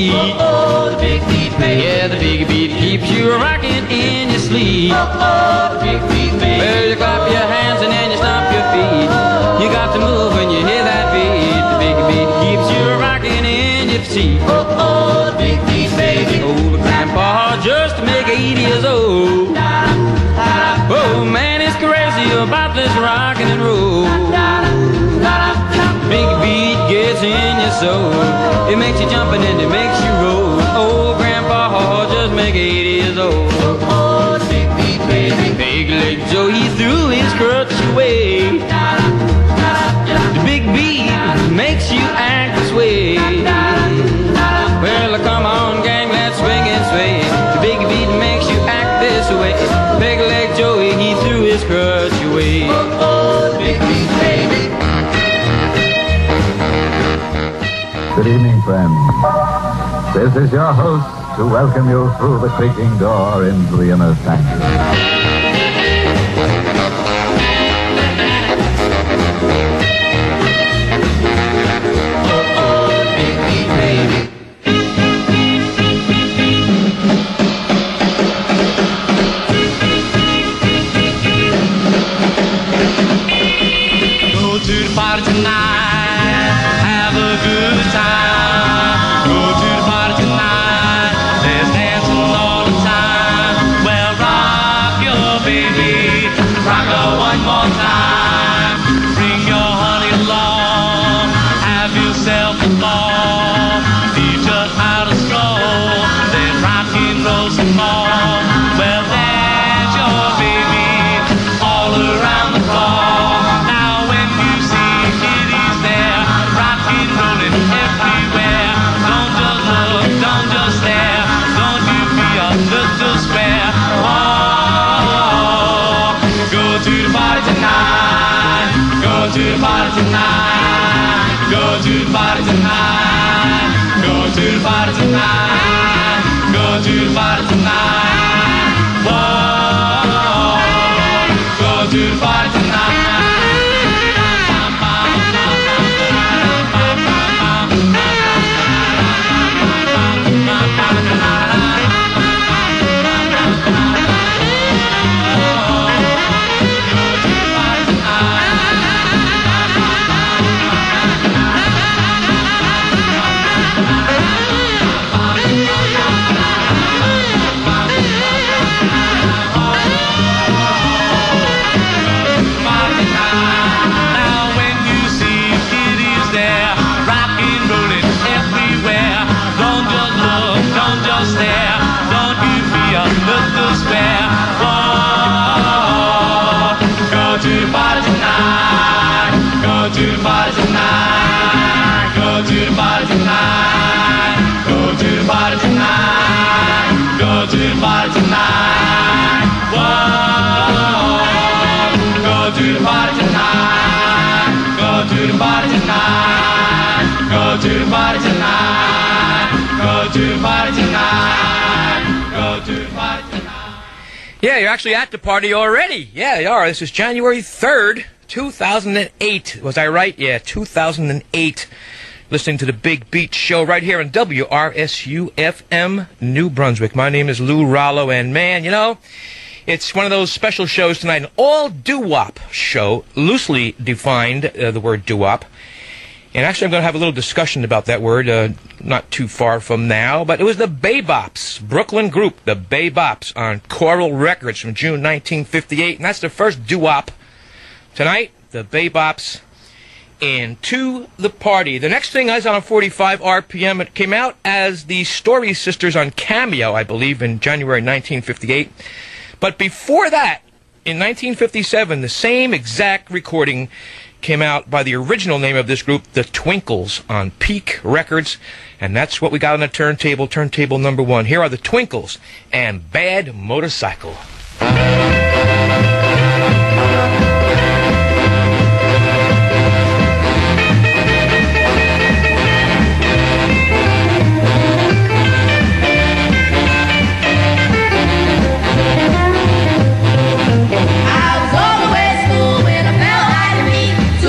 beat. The big beat, baby. Yeah, the big beat keeps you rocking in your sleep. The big beat, baby. Well, you clap your hands and then you stomp your feet. You got to move when you hear that beat. The big beat keeps you rocking in your seat. The big beat, baby. Old grandpa just to make 80 years old. Oh man, it's crazy about this rockin' and roll. Big beat gets in your soul. It makes you jump and then it makes you roll. Old grandpa just make 80 years old. The big beat, baby. Big leg Joe, he threw his crutch away. The big beat makes you act this way. Well, come on, gang, let's swing and sway. The big beat makes you act this way. Big leg Joey, he threw his crutch away. The big beat, baby. Good evening, friends. This is your host to welcome you through the creaking door into the inner sanctuary. Party tonight, have a good time. Go to the party tonight, there's dancing all the time. Well, rock your baby, rock her one more time. Bring your honey along, have yourself a ball. Teach her how to stroll, then rock and roll some more. Well, there's your baby, all around the floor. Go to the party tonight. Go to the party tonight. Go to the party tonight. Go to the party tonight. Whoa. Go to the party tonight. Yeah, you're actually at the party already. Yeah, you are. This is January 3rd, 2008. Was I right? Yeah, 2008. Listening to the Big Beat Show right here on WRSU-FM, New Brunswick. My name is Lou Rollo, and man, you know, it's one of those special shows tonight, an all doo-wop show, loosely defined, the word doo-wop. And actually, I'm going to have a little discussion about that word not too far from now. But it was the Bebops, Brooklyn group, the Bebops, on Coral Records from June 1958. And that's the first doo-wop tonight, the Bebops, and To the Party. The next thing is on 45 RPM. It came out as the Story Sisters on Cameo, I believe, in January 1958. But before that, in 1957, the same exact recording came out by the original name of this group, the Twinkles, on Peak Records. And that's what we got on the turntable number 1. Here are the Twinkles and Bad Motorcycle.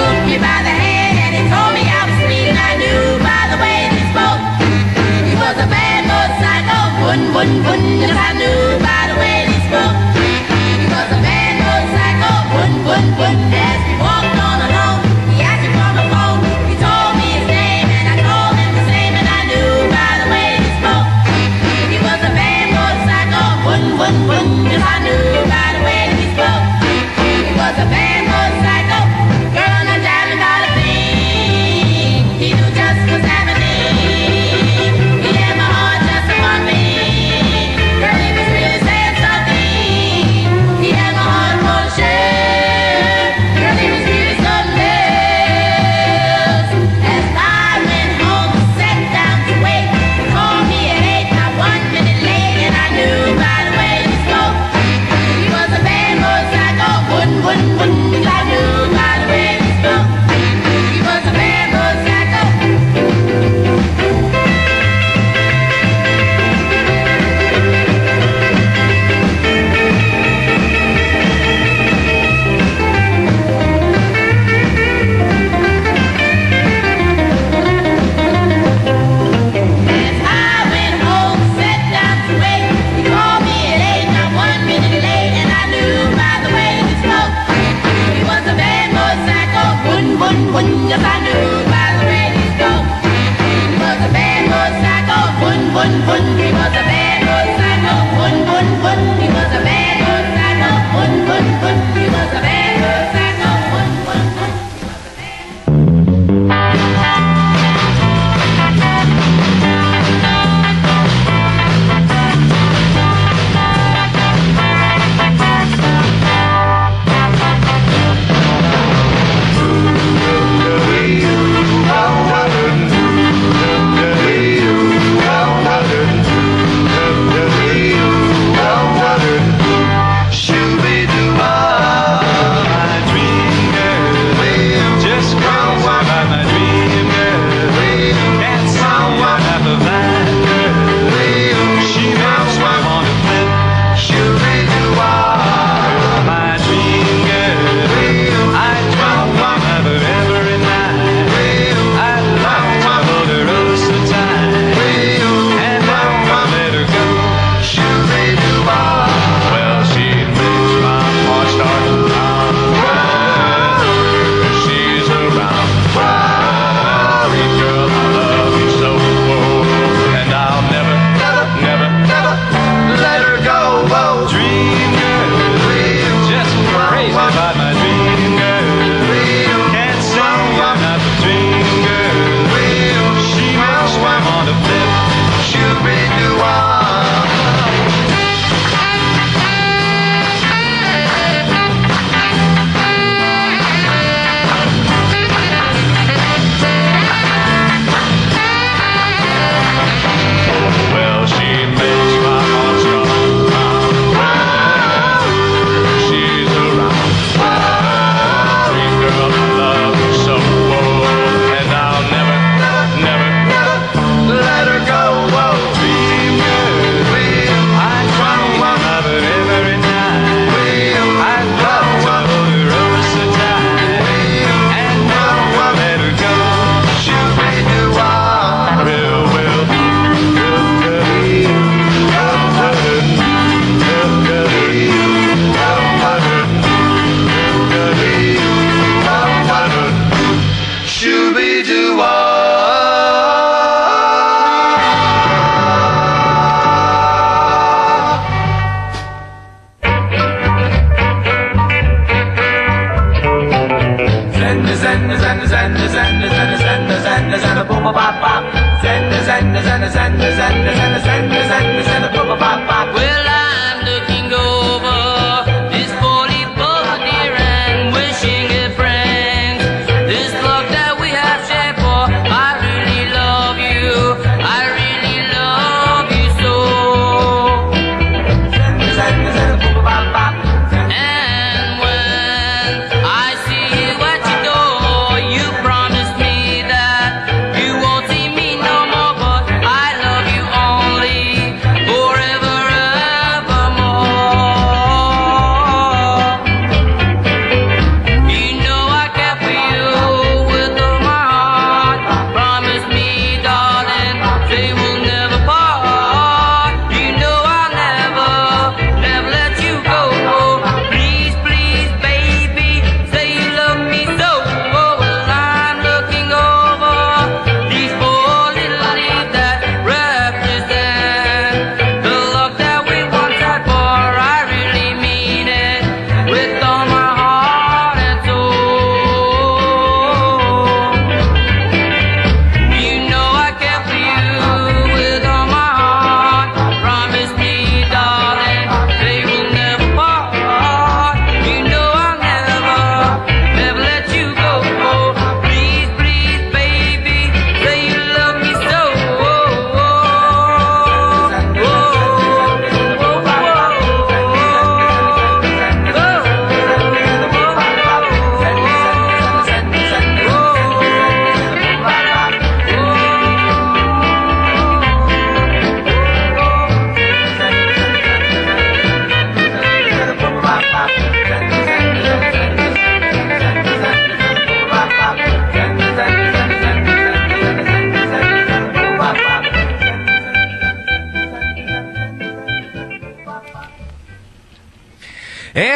By the way he spoke, he was a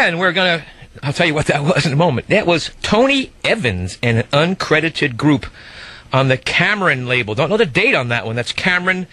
Yeah, and I'll tell you what that was in a moment. That was Tony Evans and an uncredited group on the Cameron label. Don't know the date on that one. That's Cameron,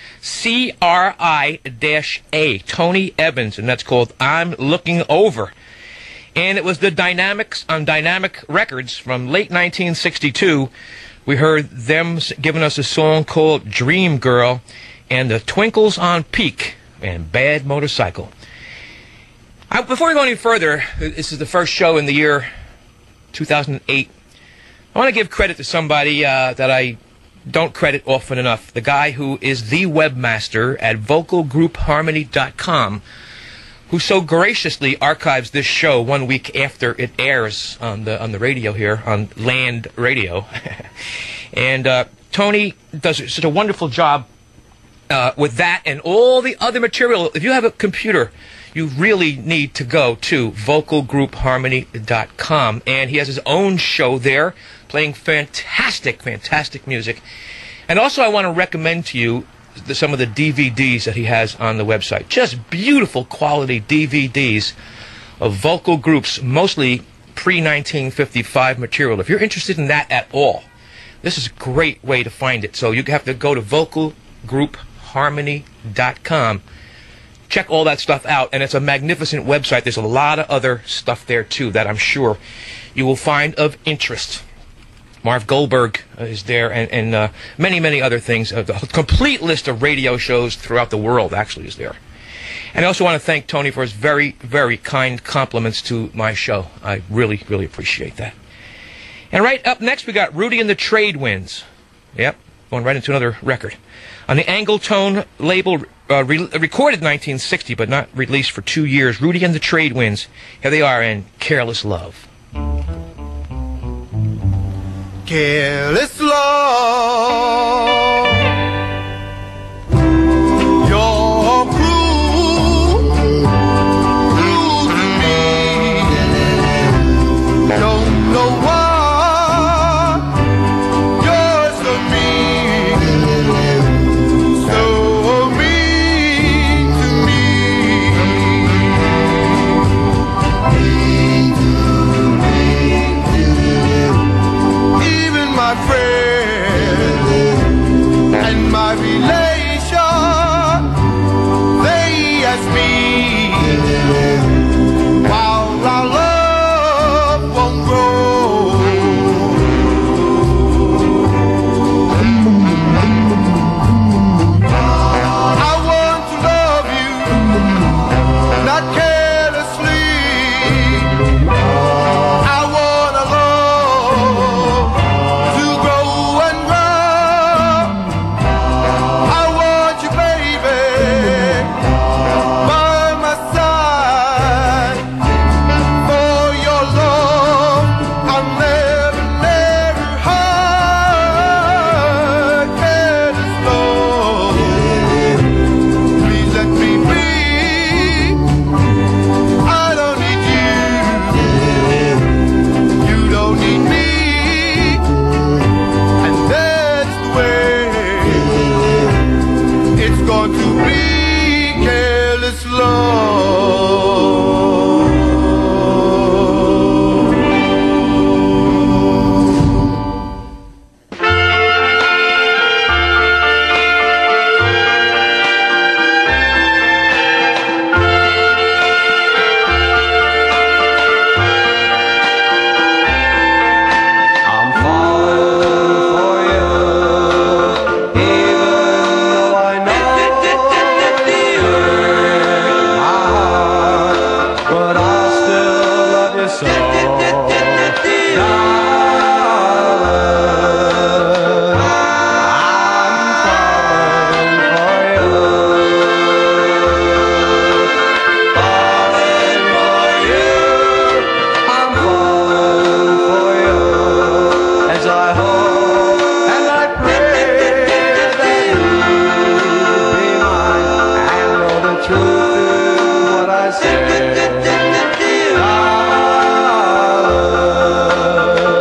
C-R-I-A, Tony Evans, and that's called I'm Looking Over. And it was the Dynamics on Dynamic Records from late 1962. We heard them giving us a song called Dream Girl and the Twinkles on Peak and Bad Motorcycle. Before we go any further, this is the first show in the year 2008. I want to give credit to somebody that I don't credit often enough. The guy who is the webmaster at vocalgroupharmony.com, who so graciously archives this show 1 week after it airs on the radio here, on Land Radio. And Tony does such a wonderful job with that and all the other material. If you have a computer, you really need to go to vocalgroupharmony.com. And he has his own show there, playing fantastic, fantastic music. And also I want to recommend to you some of the DVDs that he has on the website. Just beautiful quality DVDs of vocal groups, mostly pre-1955 material. If you're interested in that at all, this is a great way to find it. So you have to go to vocalgroupharmony.com. Check all that stuff out, and it's a magnificent website. There's a lot of other stuff there, too, that I'm sure you will find of interest. Marv Goldberg is there, and many, many other things. The complete list of radio shows throughout the world actually is there. And I also want to thank Tony for his very, very kind compliments to my show. I really, really appreciate that. And right up next, we got Rudy and the Trade Winds. Yep, going right into another record. On the Angletone label, recorded in 1960, but not released for 2 years. Rudy and the Trade Winds. Here they are in Careless Love. Careless love, you're cruel to me. Don't know why you're so mean to me. My friend and my relation, they ask me while our love won't grow. I want to love you, not carelessly. I want to love to grow and grow. I want you, baby, by my side. For your love, I'll never, never hide. Careless love, please let me be. I don't need you, you don't need me. And that's the way it's going to be. Careless love. I'm falling for you, even though I know you hurt my heart, but I still love you so, darling. I'm falling for you, I'm falling for you, as I hope and I pray that you'll be mine and know the truth is what I say, darling.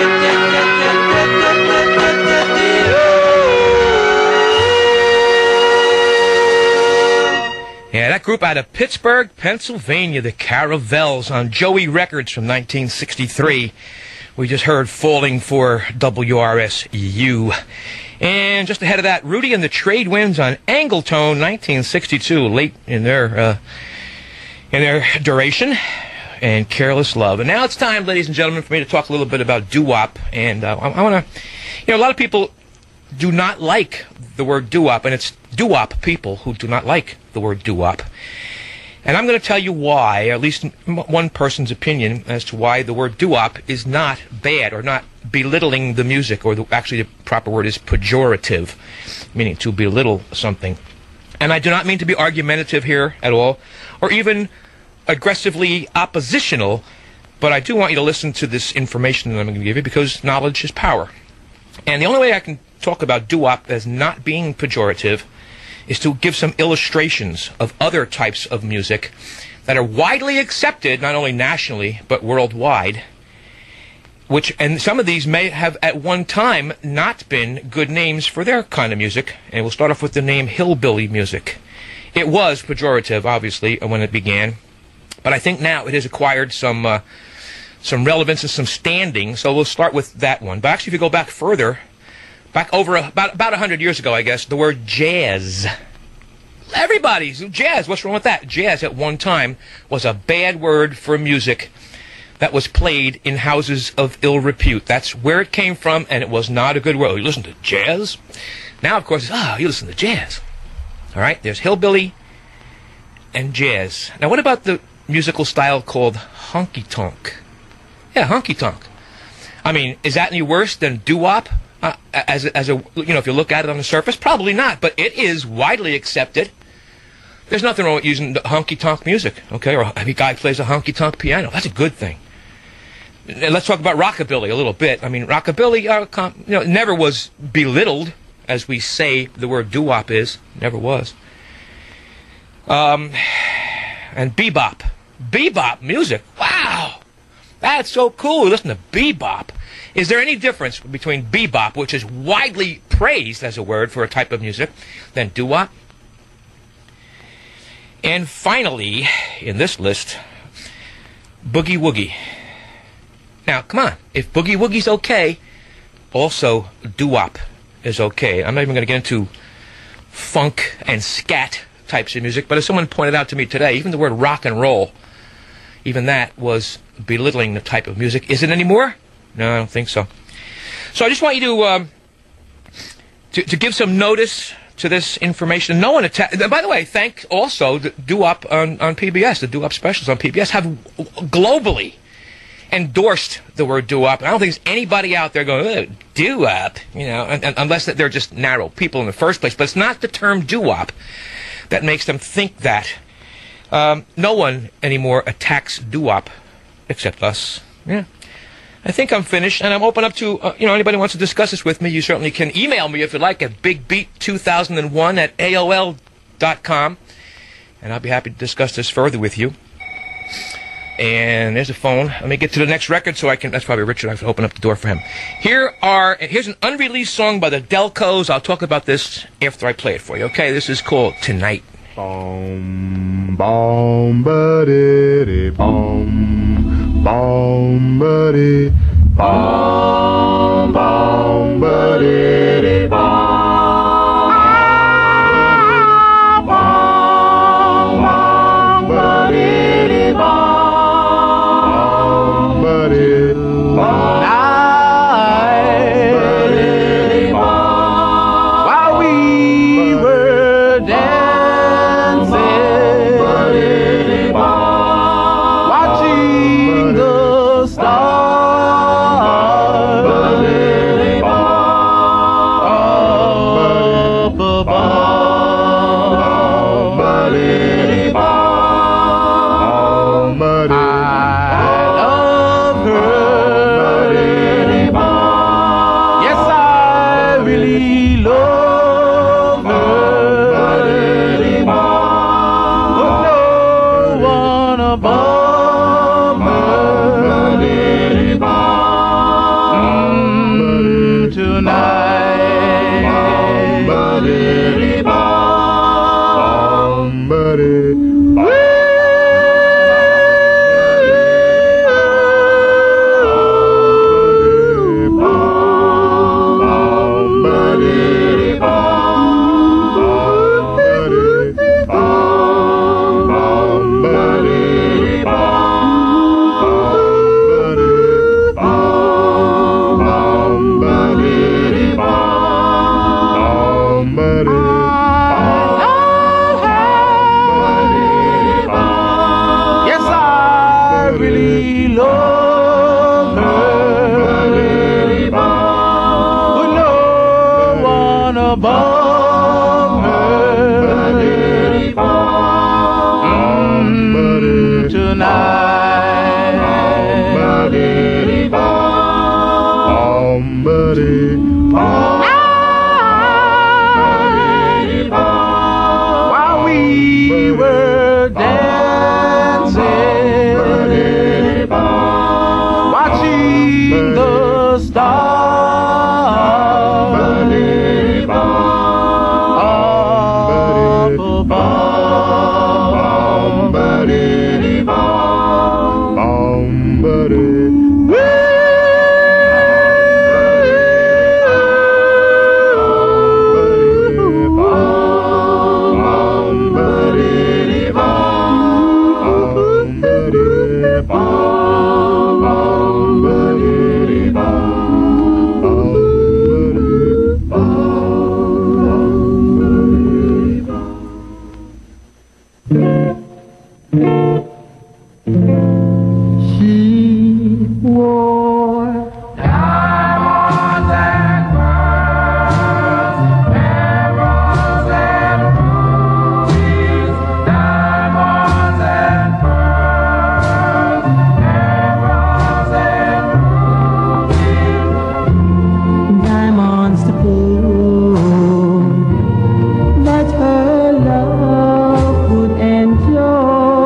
Yeah, that group out of Pittsburgh, Pennsylvania, the Caravels on Joey Records from 1963. We just heard Falling for WRSU. And just ahead of that, Rudy and the Trade Winds on Angletone, 1962, late in their duration, and Careless Love. And now it's time, ladies and gentlemen, for me to talk a little bit about doo-wop. And I want to, a lot of people do not like the word doo-wop, and it's doo-wop people who do not like the word doo-wop. And I'm going to tell you why, or at least one person's opinion as to why the word doo-wop is not bad or not belittling the music, or actually the proper word is pejorative, meaning to belittle something. And I do not mean to be argumentative here at all, or even aggressively oppositional, but I do want you to listen to this information that I'm going to give you, because knowledge is power. And the only way I can talk about doo-wop as not being pejorative is to give some illustrations of other types of music that are widely accepted, not only nationally, but worldwide, and some of these may have at one time not been good names for their kind of music. And we'll start off with the name hillbilly music. It was pejorative, obviously, when it began, but I think now it has acquired some relevance and some standing, so we'll start with that one. But actually, if you go back further, back over about 100 years ago, I guess, the word jazz. Everybody's jazz. What's wrong with that? Jazz at one time was a bad word for music that was played in houses of ill repute. That's where it came from, and it was not a good word. You listen to jazz? Now, of course, you listen to jazz. All right? There's hillbilly and jazz. Now, what about the musical style called honky-tonk? Yeah, honky-tonk. I mean, is that any worse than doo-wop? As a if you look at it on the surface, probably not, but it is widely accepted. There's nothing wrong with using honky-tonk music, okay? Or if a guy plays a honky-tonk piano, that's a good thing. And let's talk about rockabilly a little bit. I mean, rockabilly, never was belittled, as we say the word doo-wop is. Never was. And bebop. Bebop music. Wow! That's so cool. Listen to bebop. Is there any difference between bebop, which is widely praised as a word for a type of music, than doo-wop? And finally, in this list, boogie-woogie. Now, come on. If boogie-woogie's okay, also doo-wop is okay. I'm not even going to get into funk and scat types of music, but as someone pointed out to me today, even the word rock and roll, even that was belittling the type of music. Is it anymore? No, I don't think so. So I just want you to give some notice to this information. No one by the way, thank also the doo-wop on PBS. The doo-wop specials on PBS have globally endorsed the word doo-wop. I don't think there's anybody out there going, oh, doo-wop, and unless they're just narrow people in the first place. But it's not the term doo-wop that makes them think that. No one anymore attacks doo-wop except us. Yeah. I think I'm finished, and I'm open up to, anybody who wants to discuss this with me. You certainly can email me if you like at bigbeat2001@aol.com, and I'll be happy to discuss this further with you. And there's a phone. Let me get to the next record so I can, that's probably Richard, I have to open up the door for him. Here's an unreleased song by the Delcos. I'll talk about this after I play it for you. Okay, this is called Tonight. Bom, bom, ba-dee, bom, bom, ba-dee, bom, bom, ba-dee, bom, bom, bom, ba-dee, bom, ba-dee, bom. While we were dancing, watching the stars While we were dancing, watching the stars up she wore diamonds and pearls, emeralds and rubies, diamonds and pearls, emeralds and rubies, diamonds to prove that her love would endure.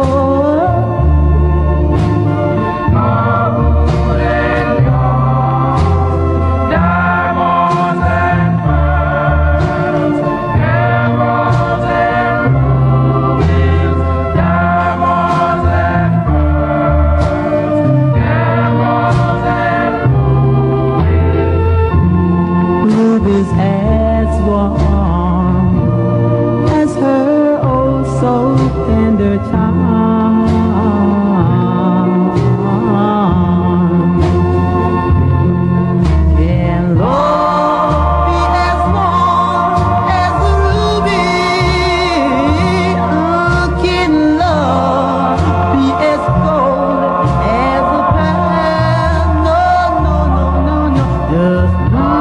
Rubies as warm as her oh so tender charm. Can love be as warm as the ruby? Can love be as gold as the pearl? No, no, no, no, no. Just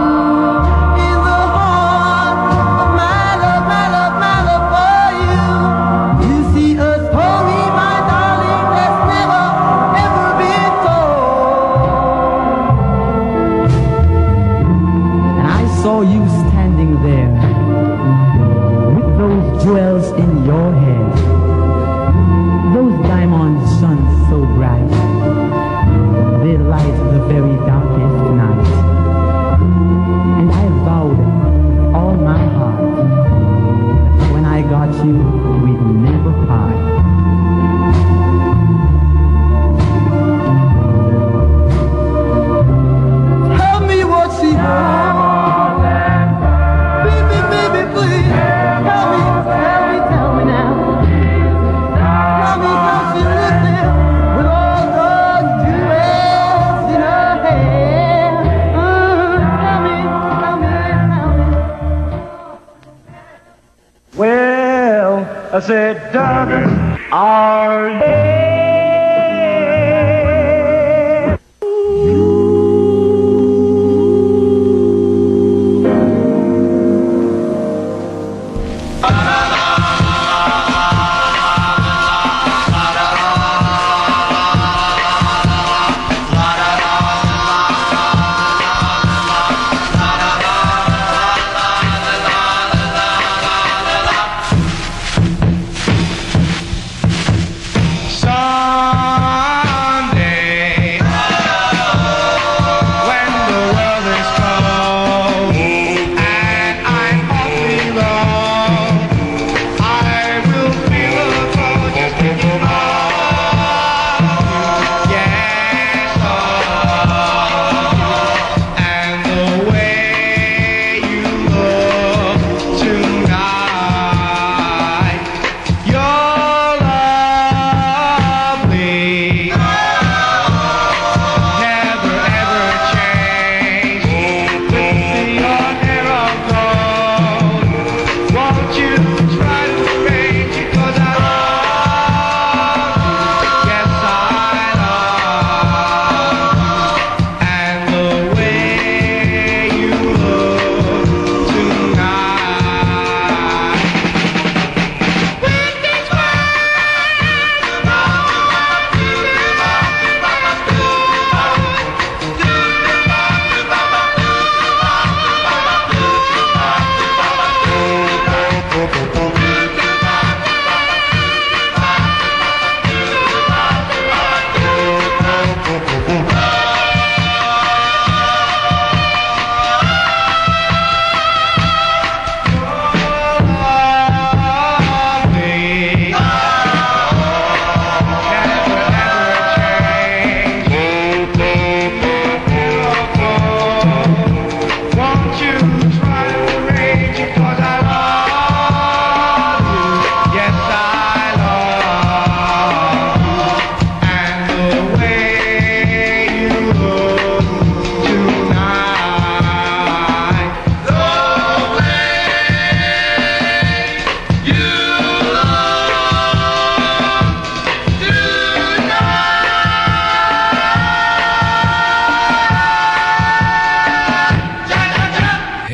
saw you standing there with those jewels in your hair, those diamonds shone so bright, they light the very darkest night. And I vowed all my heart that when I got you, we'd never part. Tell me what she wants. Well, I said, darling, are you? So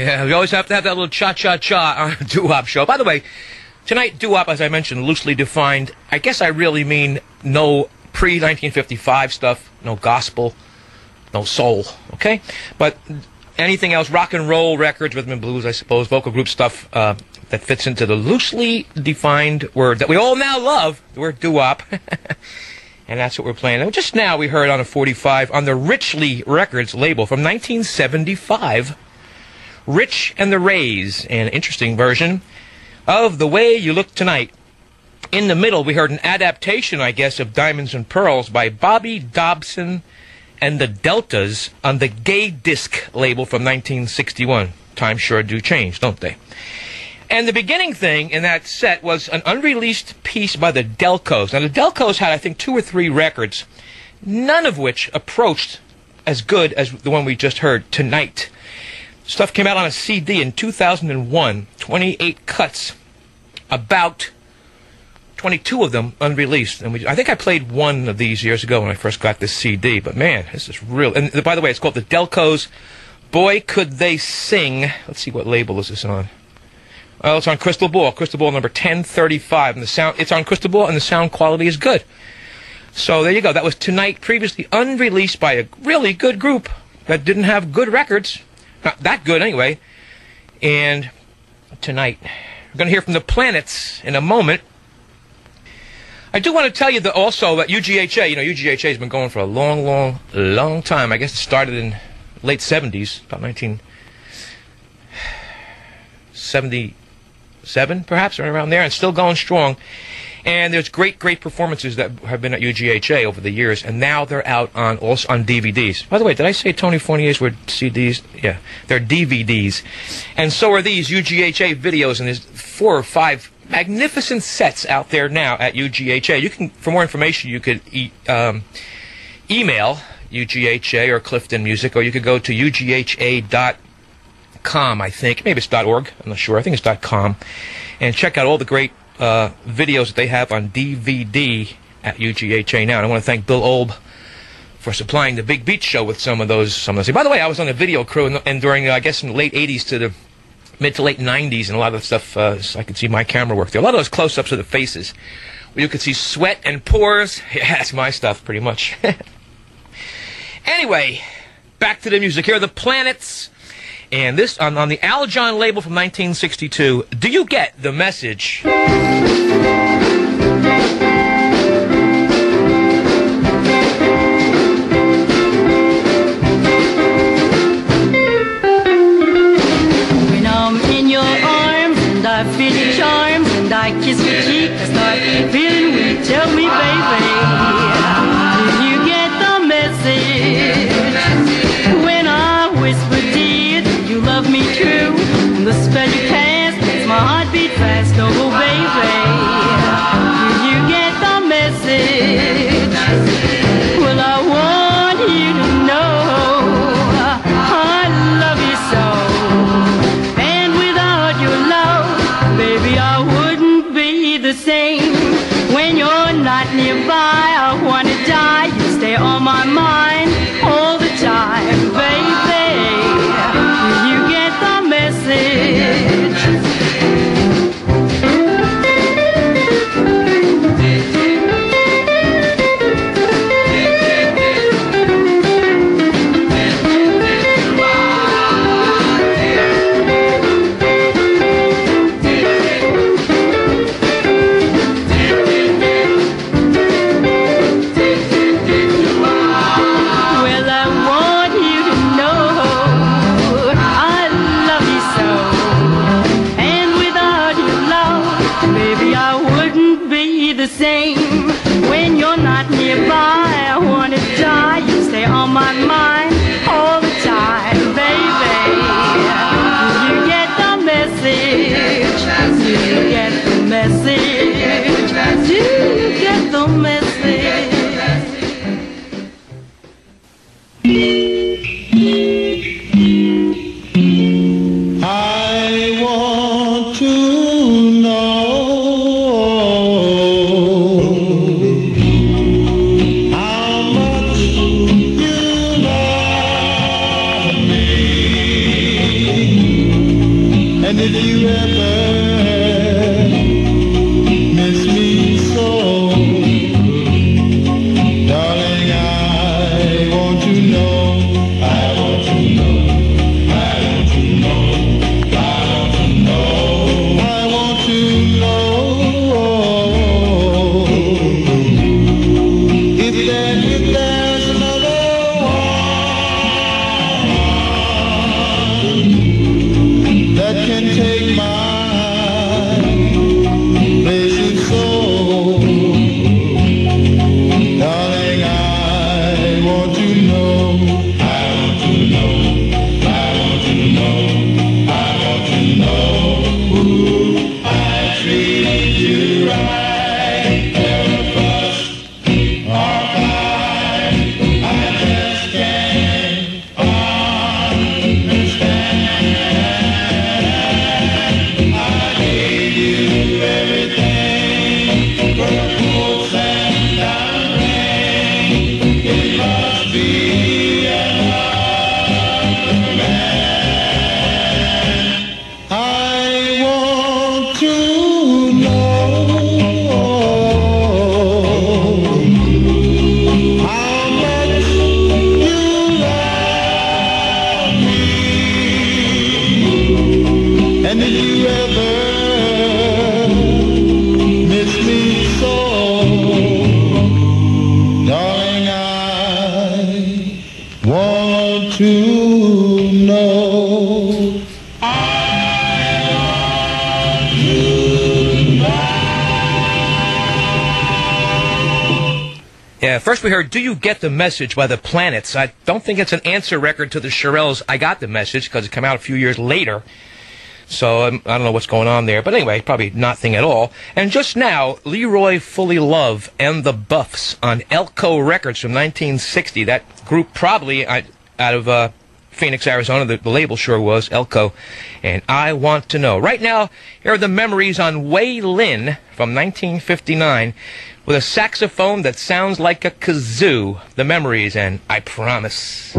Yeah, we always have to have that little cha-cha-cha on a doo-wop show. By the way, tonight, doo-wop, as I mentioned, loosely defined. I guess I really mean no pre-1955 stuff, no gospel, no soul, okay? But anything else, rock and roll records, rhythm and blues, I suppose, vocal group stuff that fits into the loosely defined word that we all now love, the word doo-wop. And that's what we're playing. And just now we heard on a 45 on the Richley Records label from 1975, Rich and the Rays, an interesting version of The Way You Look Tonight. In the middle, we heard an adaptation, I guess, of Diamonds and Pearls by Bobby Dobson and the Deltas on the Gay Disc label from 1961. Times sure do change, don't they? And the beginning thing in that set was an unreleased piece by the Delcos. Now, the Delcos had, I think, 2 or 3 records, none of which approached as good as the one we just heard, Tonight. Stuff came out on a CD in 2001, 28 cuts, about 22 of them unreleased. And I think I played one of these years ago when I first got this CD. But, man, this is real. And, by the way, it's called the Delcos. Boy, Could They Sing. Let's see, what label is this on? Well, it's on Crystal Ball number 1035. And the sound, it's on Crystal Ball, and the sound quality is good. So there you go. That was Tonight, previously unreleased by a really good group that didn't have good records. Not that good, anyway. And Tonight. We're going to hear from the Planets in a moment. I do want to tell you that also that UGHA, UGHA has been going for a long, long, long time. I guess it started in late 70s, about 1977, perhaps, or around there, and still going strong. And there's great, great performances that have been at UGHA over the years, and now they're out on DVDs. By the way, did I say Tony Fournier's were CDs? Yeah, they're DVDs. And so are these UGHA videos, and there's 4 or 5 magnificent sets out there now at UGHA. You can, for more information, you could email UGHA or Clifton Music, or you could go to ugha.com, I think. Maybe it's .org. I'm not sure. I think it's .com. And check out all the great videos that they have on DVD at UGHA now. And I want to thank Bill Olb for supplying the Big Beat Show with some of those. By the way, I was on a video crew and during, I guess, in the late 80s to the mid to late 90s, and a lot of the stuff, I could see my camera work there. A lot of those close-ups of the faces, where you could see sweat and pores. Yeah, that's my stuff, pretty much. Anyway, back to the music. Here are the Planets, and this on the Al John label from 1962. Do you get the message? I feel your charms and I kiss your cheek. I start feeling weak. Tell me, baby, did you get the message? When I whisper to you that you love me true, and the spell you cast makes my heart beat fast. Oh, baby, And if you ever miss me so, darling, I want to know, I want to know, I want to know, I want to know, I want to know if there's another one that can take my place in soul. Darling, I want to know, I want to know, I want to know, I want to know. Ooh, I treat you right, never fuss or fight. I just can't understand. I gave you everything for a cool sand ring. It must be another man. I want to know how much you love me, and if you ever miss me so, darling, I want to know. Yeah, first we heard Do You Get the Message by the Planets. I don't think it's an answer record to the Shirelles' I Got the Message, because it came out a few years later. So I don't know what's going on there. But anyway, probably nothing at all. And just now, Leroy Fully Love and the Buffs on Elko Records from 1960. That group probably out of Phoenix, Arizona. The label sure was, Elko. And I Want to Know. Right now, here are the memories on Wei Lin from 1959 with a saxophone that sounds like a kazoo. The memories and I Promise.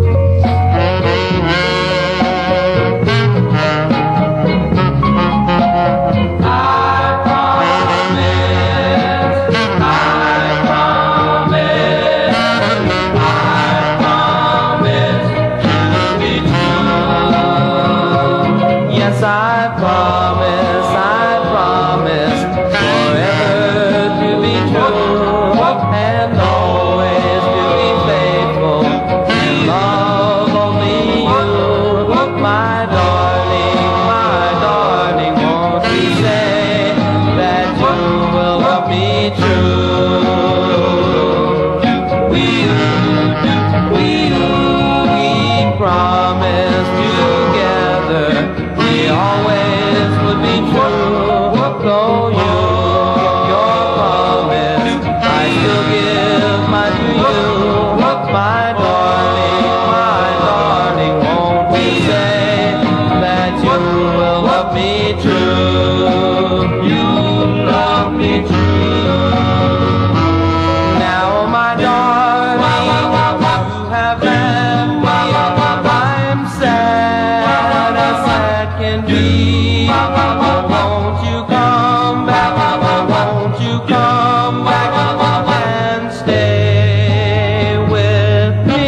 Yes, I promise forever to be true and always to be faithful and love only you, my darling, won't you say that you will love me true? We promise together we always would be true. Though you broke your promise, I still give mine to you. My darling, won't we say that you will love me true? You love me true. Now, my darling, you have left me. I'm sad as sad can be. Won't you come back? Won't you come back and stay with me?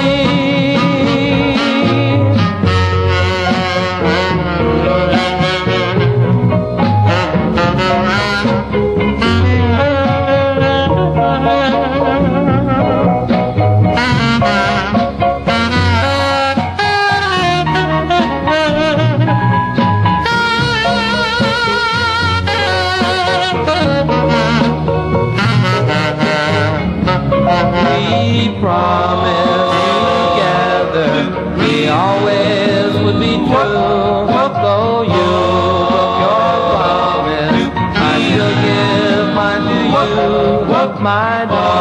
We promise together we always would be true. Though you broke your promise, I still give mine to you. My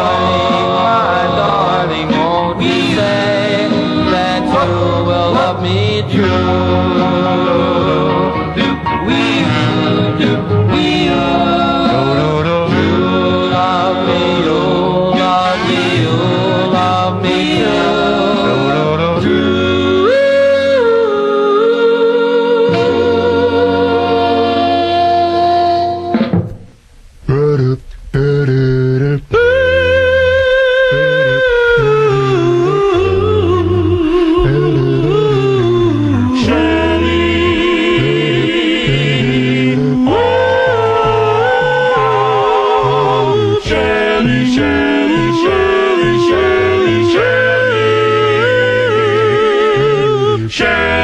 darling, won't you say that you will love me true? We love me, you love me, you love me too.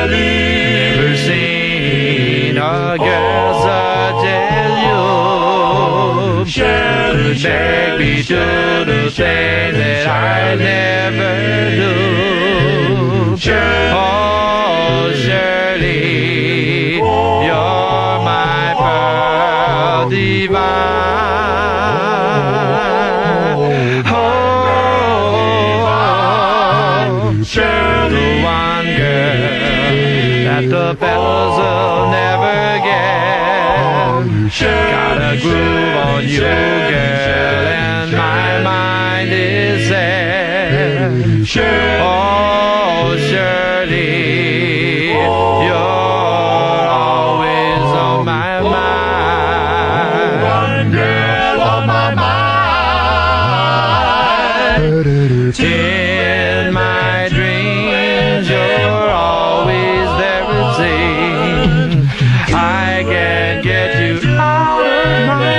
never seen a girl such as you. Shirley, beg me to do things that I never do. Oh, Shirley, you're my pearl divine. Oh, Shirley, the one girl that the fellas will never get. Got a groove on you, girl, and my mind is set. Oh, Shirley, you're always on my mind. One girl on my mind. In my dreams, you're always there, it seems. I can't get you out of my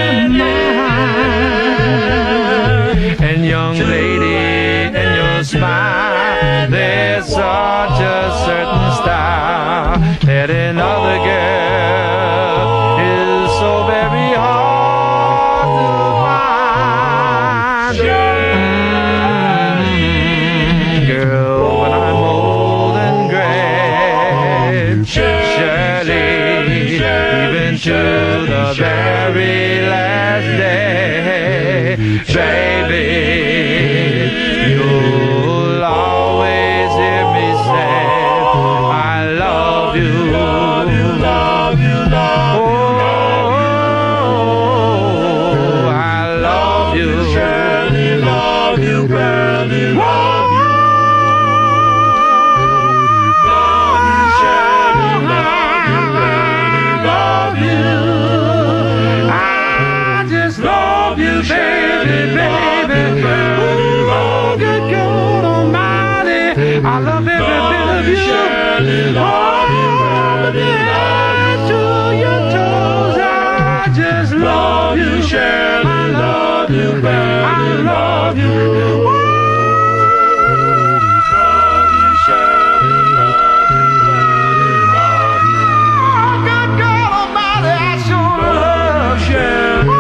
mind. And young lady, in your smile, there's such a certain style that another girl is so very hard to find. Girl, when I'm old and gray, Shirley, even to the very last day, baby, you'll always hear me say, I love you. Oh, I love you. Shirley, love you, barely love you. Love you, baby, baby. Ooh, good God Almighty, I love every bit of you. Oh, to your toes, I just love you, Shirley. I love you, baby. I love you. Good God Almighty, I sure love Shirley.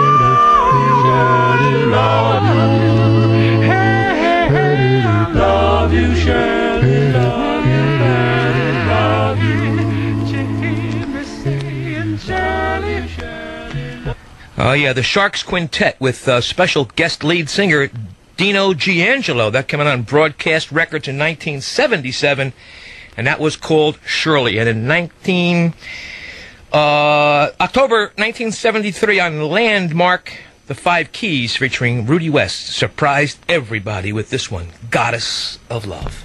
Love you, hey, hey, hey, I love you, Shirley, love you, love you, Shirley. Oh, yeah, the Sharks Quintet with special guest lead singer Dino Giangelo. That came out on Broadcast Records in 1977, and that was called Shirley. And in October 1973 on Landmark, The Five Keys featuring Rudy West surprised everybody with this one, Goddess of Love.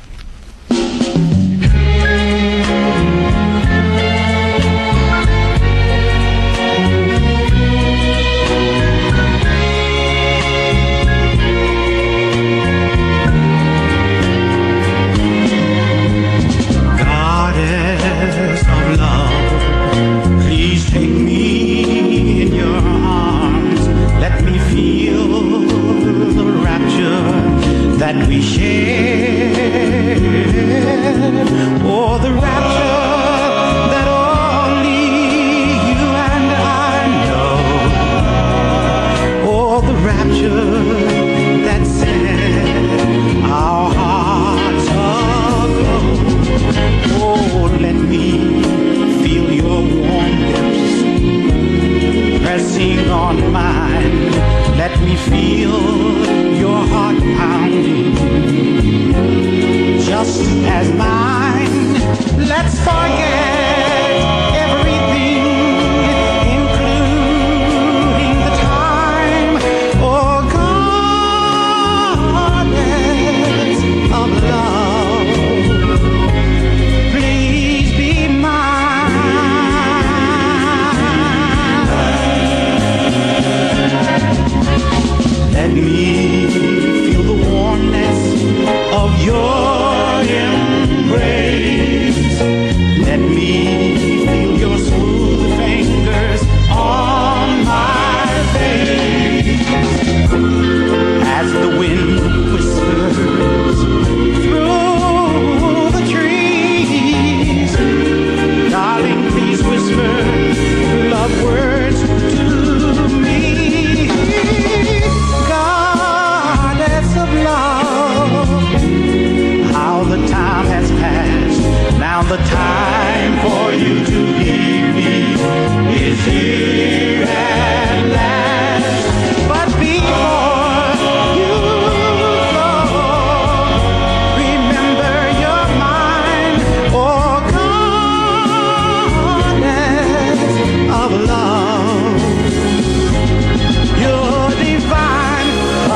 Goddess of love, please take me in your arms. Let me feel the rapture that we share. Oh, the rapture that only you and I know. Oh, the rapture that set our hearts aglow. Oh, let me feel your warm lips pressing on mine. Let me feel your heart pounding just as mine. Let's forget everything, including the time. Oh, goddess of love, please be mine. Let me feel the warmness of your embrace. Let time for you to leave me is here at last. But before you go, remember you're mine. Oh, goddess of love, you're divine.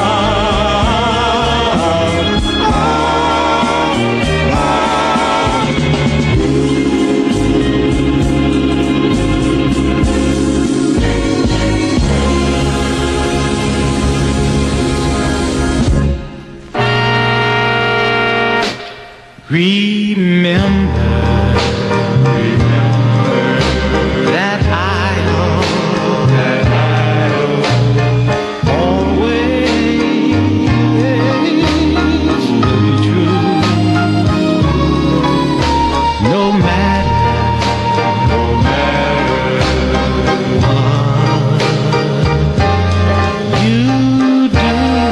Remember that I'll always be true, no matter what you do.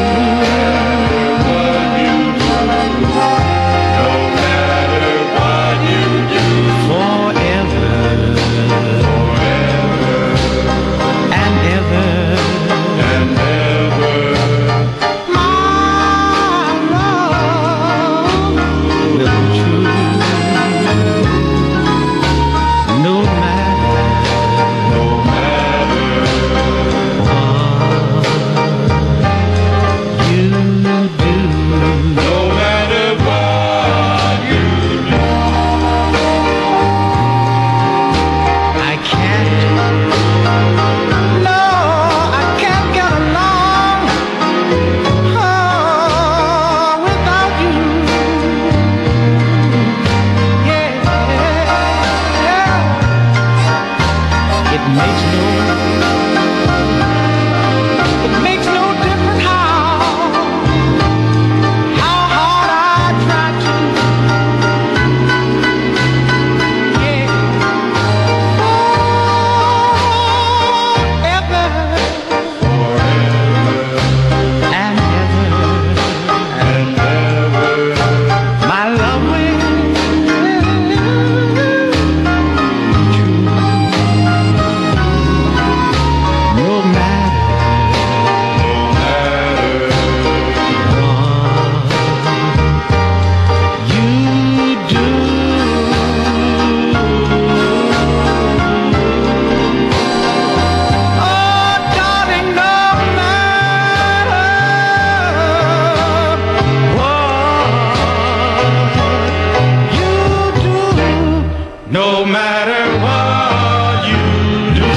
No matter what you do.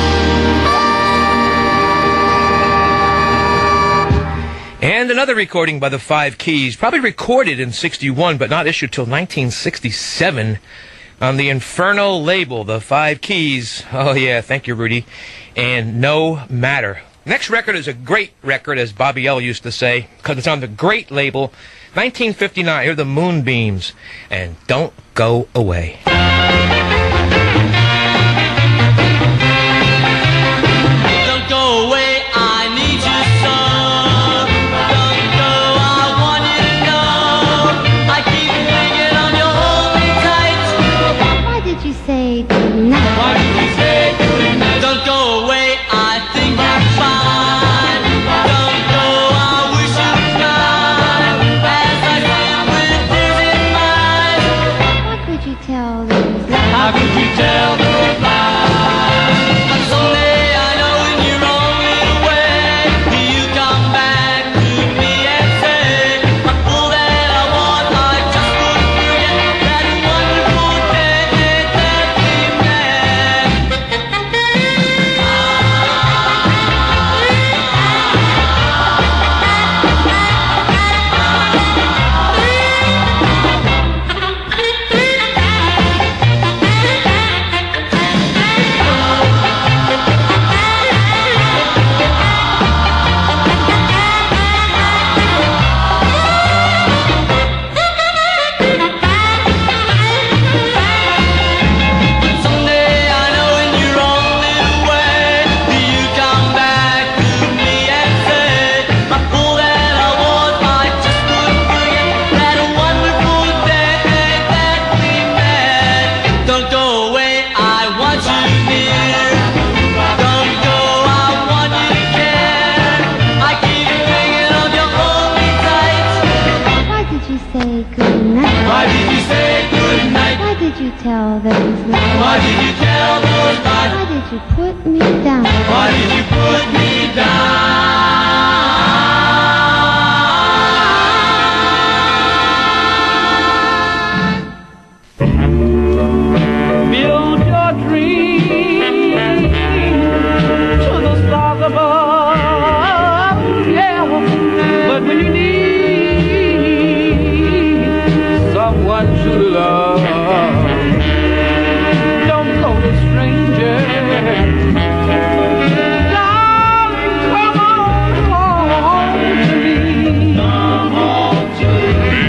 And another recording by the Five Keys, probably recorded in 61, but not issued till 1967 on the Inferno label, the Five Keys. Oh yeah, thank you, Rudy. And No Matter. Next record is a great record, as Bobby L used to say, because it's on the great label. 1959, here are the Moonbeams, and Don't Go Away. Don't go away, I need you so. Don't go, I want you to know. I keep hanging on you, hold me tight. Why did you say goodnight? Why did you say goodnight? Don't go away, I think I'm fine. Don't go, I wish you were mine. As I sleep with tears in mine. How could you tell those lies? How could you tell those lies? Someday I know when you're on your way, you come back to me and say, I'm full that I want, I just couldn't forget that wonderful day that we tell those lies? Why did you tell those lies? Why did you put me down? Why did you put me Build your dream to the stars above, yeah. But when you need someone to love, don't go to strangers. Darling, come on home to me. Come home to me.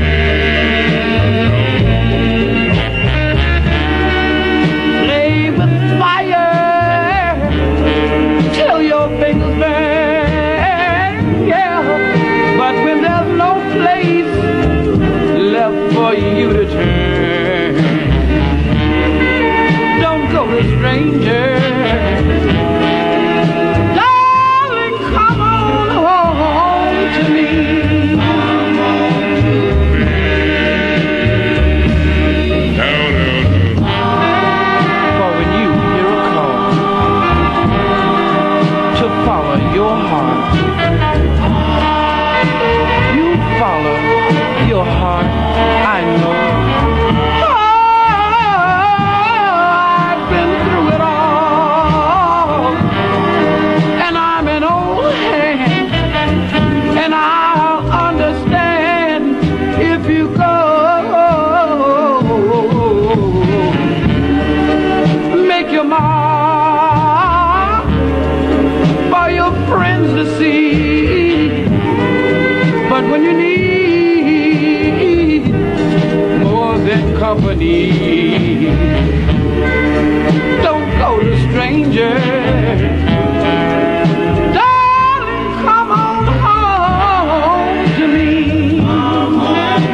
Play with fire till your fingers burn, yeah. But when there's no place left for you to turn, don't go to strangers. Darling, come on home to me. Come home to me. For when you hear a call to follow your heart, you follow your heart, I know. I've been through it all, and I'm an old hand, and I'll understand if you go. Make your mark for your friends to see. But when you need more than company, don't go to strangers. Darling, come on home to me. Come home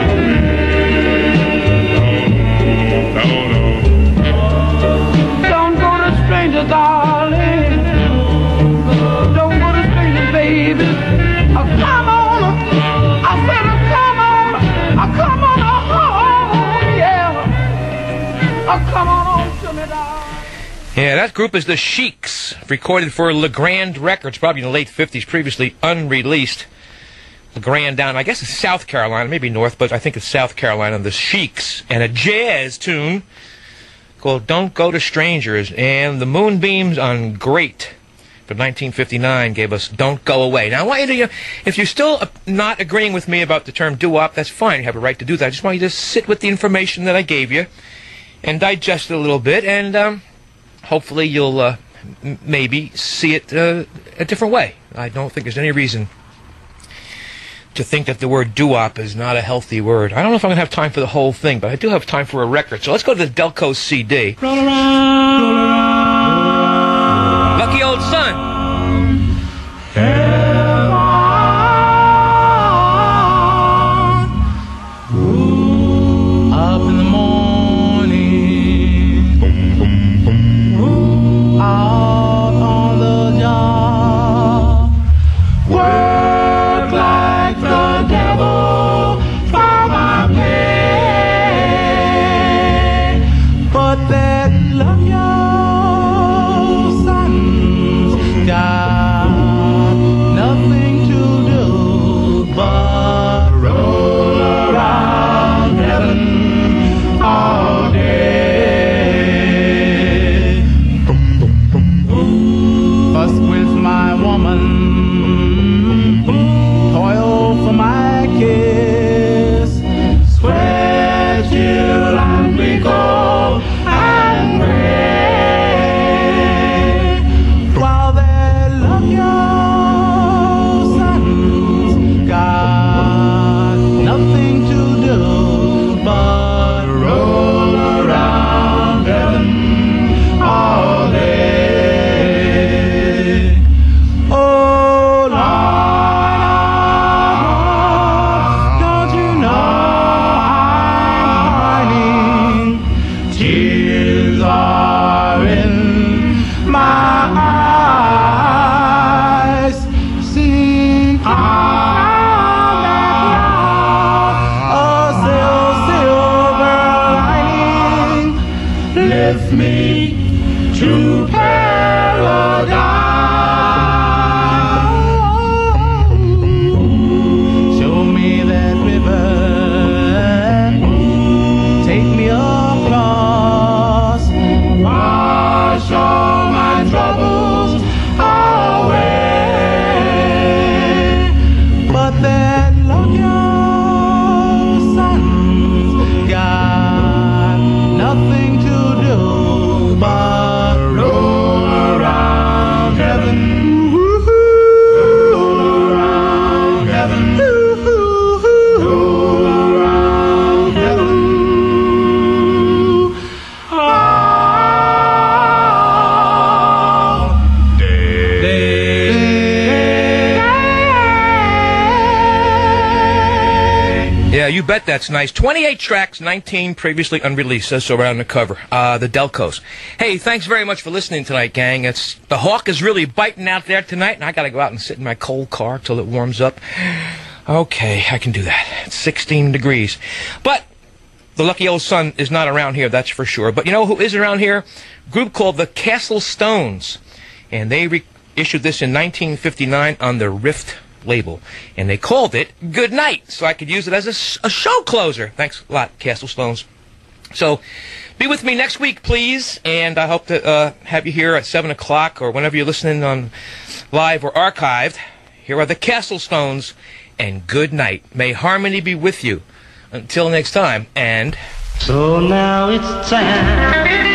Don't go to strangers, darling. Don't go to strangers, baby. Oh, come on. I said, oh, come on. Oh, come on home, yeah. Oh, come on home to me, darling. Yeah, that group is the Sheiks, recorded for LeGrand Records, probably in the late 50s, previously unreleased. LeGrand down, I guess it's South Carolina, maybe North, but I think it's South Carolina, the Sheiks, and a jazz tune called Don't Go to Strangers, and the Moonbeams on Great from 1959 gave us Don't Go Away. Now, I want you to, if you're still not agreeing with me about the term doo-wop, that's fine, you have a right to do that. I just want you to sit with the information that I gave you and digest it a little bit, and hopefully you'll maybe see it a different way. I don't think there's any reason to think that the word doo-wop is not a healthy word. I don't know if I'm going to have time for the whole thing, but I do have time for a record. So let's go to the Delco CD. Roll around. Lucky Old Son. Up in the morning, out on the job, work like the devil for my pay. But that love your son's got nothing to do but roll around heaven all day. Fuss with my woman, toil for my kiss, sweat till I'm wrinkled and gray, while they love your sons got nothing to do but roll around heaven all day. Oh Lord, don't you know I'm pining? Tears are in my eyes. See, I'm a silver lining lift me to paradise. Show me that river, take me across, Wash all my troubles away. but that lucky old sun's got nothing to do but roll around heaven, roll around heaven, roll around heaven. Yeah, you bet that's nice. 28 tracks, 19 previously unreleased, says so right on the cover. The Delcos. Hey, thanks very much for listening tonight, gang. The hawk is really biting out there tonight, and I gotta go out and sit in my cold car till it warms up. Okay, I can do that. It's 16 degrees. But the lucky old sun is not around here, that's for sure. But you know who is around here? A group called the Castle Stones. And they reissued this in 1959 on the Rift label. And they called it Good Night, so I could use it as a show closer. Thanks a lot, Castle Stones. So be with me next week, please. And I hope to have you here at 7 o'clock or whenever you're listening on live or archived. Here are the Castle Stones and Good Night. May harmony be with you. Until next time, and... So now it's time